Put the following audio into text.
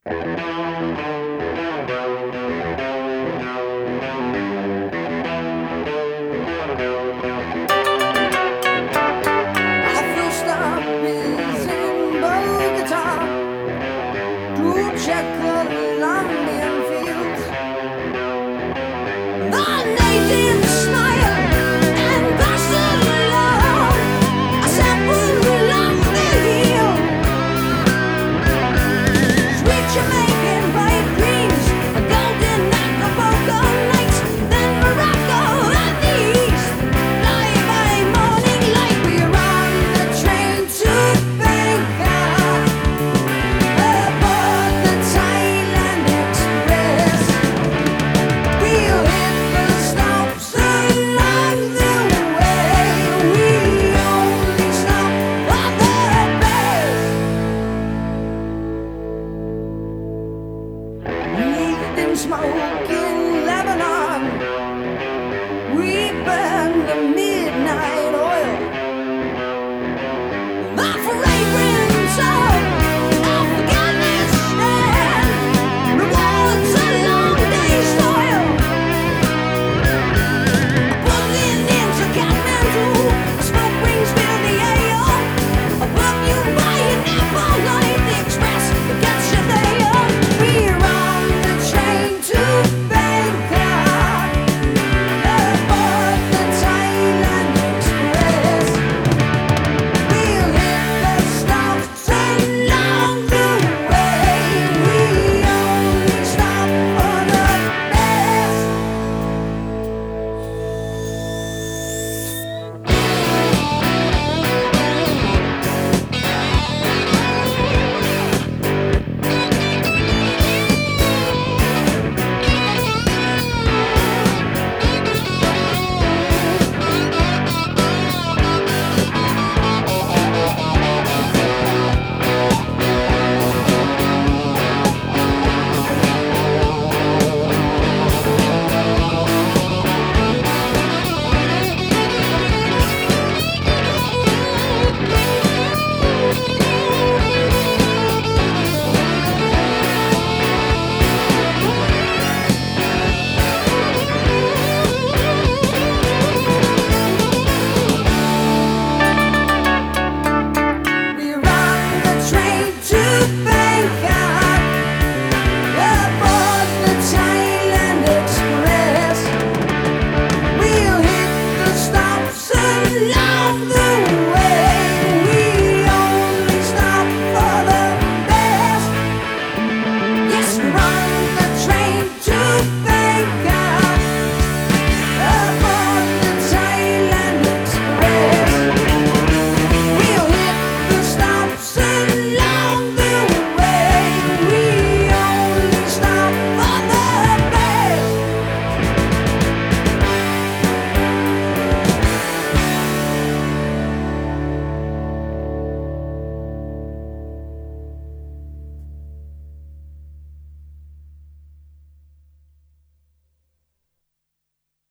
Our first stop is in Bogota to check the Colombian fields. The natives smile and pass along a sample along the hill. Sweet Jamaican bright greens, a golden Acapulco nights, then Morocco and the east. Fly by morning light, we're on the train to Bangkok, aboard the Thailand Express. We'll hit the stops along the way. We only stop for the best. We've been smoking